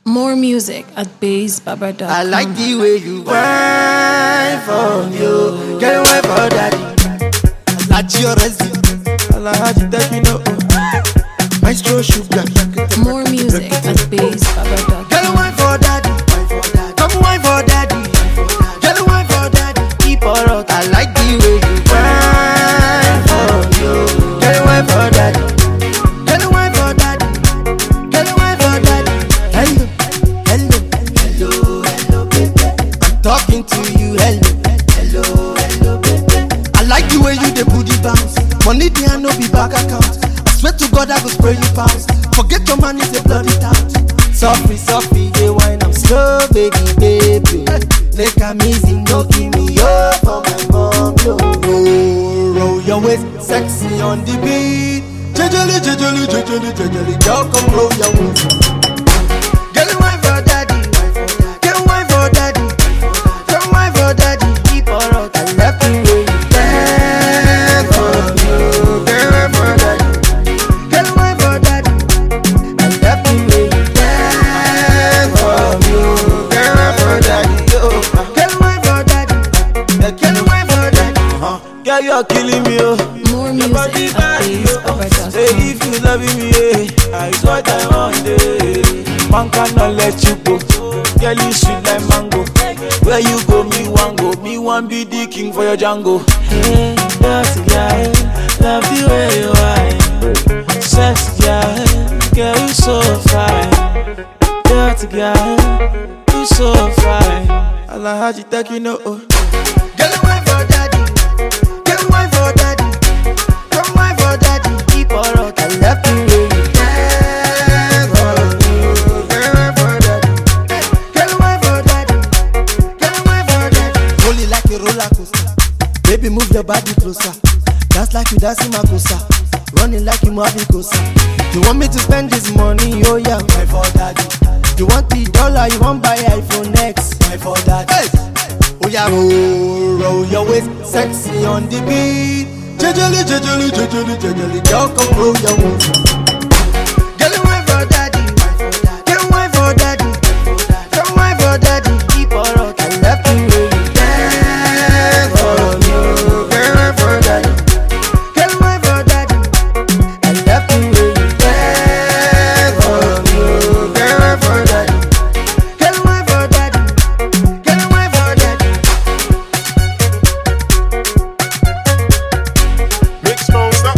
More music at BassBaba.com. I like the way you whine for you. Get away for daddy. I like your resume. I like how you take me no. Maestro sugar. More music at BassBaba.com. Get away for daddy. Come wine for daddy. Get away for daddy. Keep her out. I like the way you whine for you. Get away for daddy. Get away for daddy. Get away for daddy. Hello, hello, hello, hello, baby. I'm talking to you. Hello, hello, hello, baby. I like the way you dey booty bounce. Money there no be bank account. I swear to God I go spray you pounds. Forget your man is a bloody tout. Softly, softly, they wine I'm slow, baby, baby. Take a easy, no give me up for my mom, no. Roll your waist, sexy on the beat. Jejeli, jejeli, jejeli, jejeli, girl, come roll your waist. Get wine for daddy, get wine for daddy, get wine for daddy. Keep her out, I left the way you dance for you. Get wine for daddy, get wine for daddy. I left the way you dance for you. Get wine for daddy, get wine for daddy, get wine for daddy. Girl, you're killing me, oh. More music at BassBaba.com. Say if you loving me, it's what I want. Man cannot let you go. Girl, you sweet like mango. Where you go, me want go. Me want be the king for your Django. Hey, dirty girl, love the way you are. Sexy girl, you so fine. Dirty girl, you so fine. I like how you take you know. Get away for daddy, get away for daddy, get away for daddy. Keep her out, I left the way you dance for you. Get away for daddy, get away for daddy, get away for daddy. Roll it like a roller coaster, baby move your body closer. Dance like you dancing Makosa, running like you Mavi Kosa. You want me to spend this money, oh yeah, buy for daddy. You want the dollar, you want buy iPhone X, buy for daddy. Hey. Oh yeah, roll your waist, sexy on the beat. Jejeli, jejeli, jejeli, jejeli, girl, come roll your waist. Get away for daddy, get away for daddy, get away for daddy. Keep her out, I left the way you dance for you. Get away for daddy, get away for daddy. I left the way you dance for you. Get away for daddy, get away for daddy, get away for daddy. Big sponsor.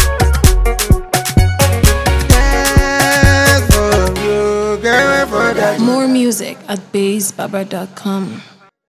Dance for you, get away for daddy. More music at BassBaba.com.